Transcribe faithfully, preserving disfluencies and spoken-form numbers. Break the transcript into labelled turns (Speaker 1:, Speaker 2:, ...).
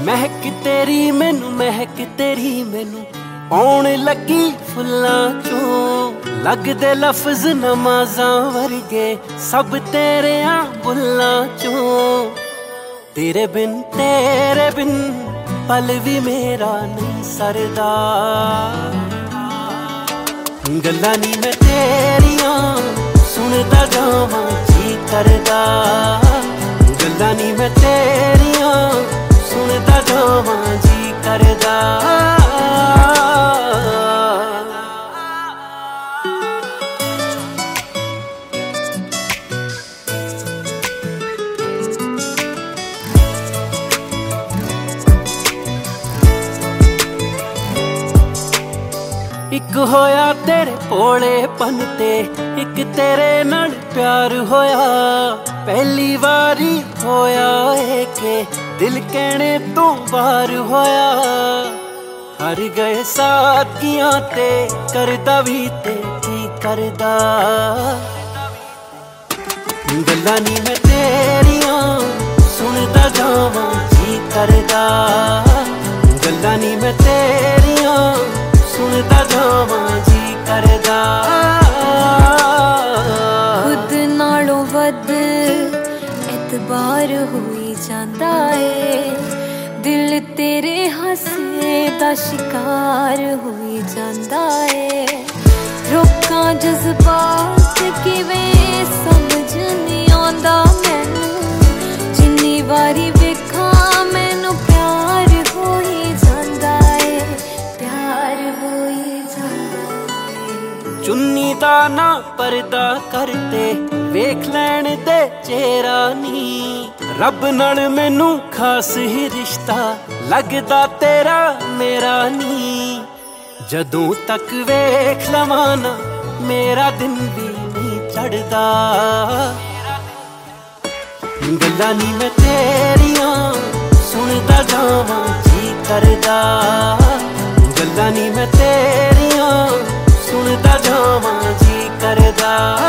Speaker 1: महक तेरी मैनू महक तेरी मैनू आउण लगी फुल्लां चों लगदे लफ्ज नमाज़ां वर्गे सब तेरियां बुल्लां चों तेरे बिन तेरे बिन पल भी मेरा नहीं सरदा गल्लां नी मैं तेरियां सुनदा जावां जी करदा गल्लां नी मैं तेरियां सुनदा जावां जी करदा एक होया तेरे भोलेपन ते एक तेरे नाल प्यार होया पहली वारी होया है के दिल कहने तो बार होया हर गए साथियां ते करदा भी ते की करदा गल्लां नी मैं तेरियां सुनदा जावां जी करदा गल्लां नी मैं तेरियां सुनदा जावां जी करदा
Speaker 2: खुद नालों वध एतबार होई जांदा ए दिल तेरे हासे दा शिकार होई जांदा ए रोकां जज्बात किवें समझ नहीं आंदा मैनू जिन्नी वारी वेखां मैनू प्यार होई जांदा ए प्यार होई जांदा ए
Speaker 1: चुन्नी दा ना पर्दा करते वेख लैण दे चेहरा नी रब नाल मैनू खास ही रिश्ता लगदा तेरा मेरा नी जदों तक वेख लवां ना मेरा दिन भी नहीं चढ़दा गल्लां नी मैं तेरियां सुनदा जावां जी करदा गल्लां नी मैं तेरियां सुनदा जावां जी करदा।